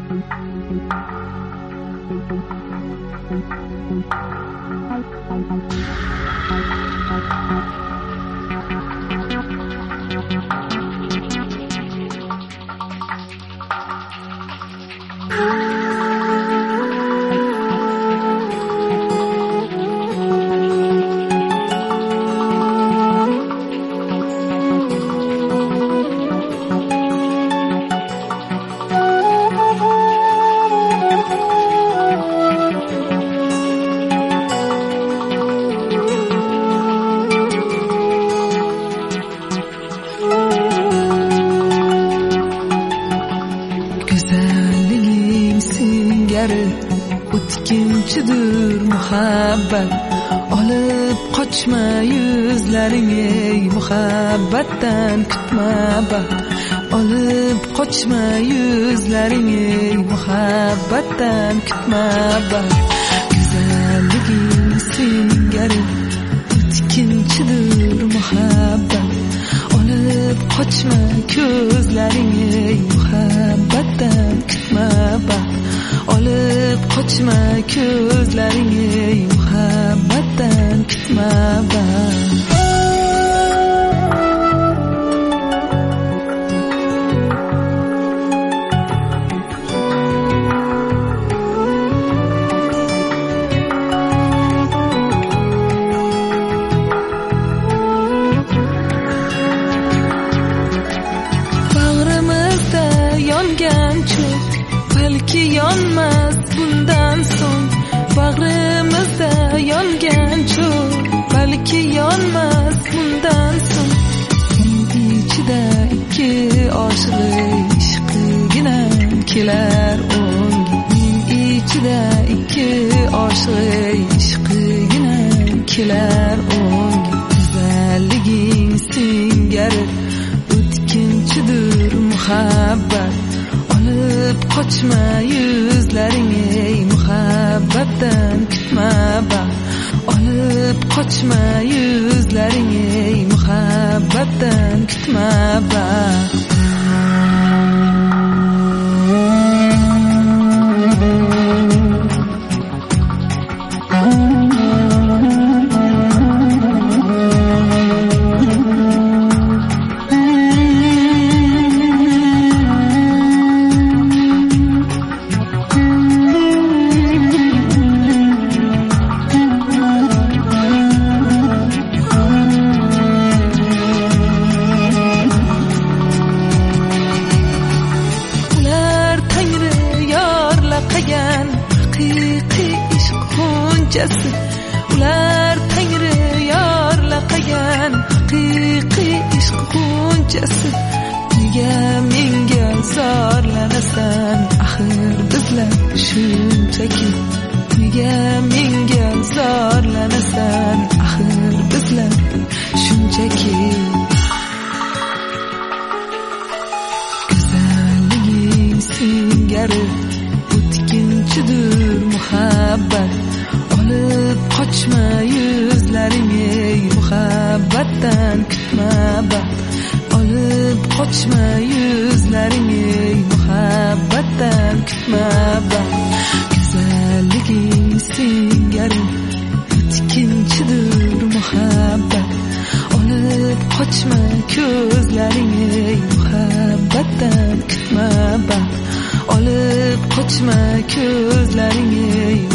O'tkinchidir muhabbat, olib qochma yuzlaring ey muhabbatdan kutma baxt. Olib qochma yuzlaring ey muhabbatdan kutma baxt. Go'zalliging singari o'tkinchidir muhabbat, olib qochma ko'zlaring ey muhabbatdan kutma baxt. Olib qochma ko'zlaring ey muhabbatdan kutma baxt. Bag'rimizda yongan cho'g' balki yonmas bundan so'ng. Bag'rimizda yongan cho'g' balki yonmas bundan so'ng. Ichida ikki oshiq ishqigina kelar o'ng. Ichida ikki oshiq ishqigina kelar o'ng. Go'zalliging singari o'tkinchidir muhabbat, olib qochma yuzlaring ey muhabbatdan kutma baxt. Olib qochma yuzlaring ey muhabbatdan kutma baxt. Ular tangri yorlaqagan haqiqiy ishq g'unchasi. Nega menga zorlanasan axir bizlar shunchaki. Nega menga zorlanasan axir bizlar shunchaki. Go'zalliging singari o'tkinchidir muhabbat, olib qochma yuzlaring ey muhabbatdan kutma baxt. Olib qochma yuzlaring ey muhabbatdan kutma baxt. Go'zalliging singari o'tkinchidir muhabbat, olib qochma ko'zlaring ey muhabbatdan kutma baxt. Olib qochma ko'zlaring ey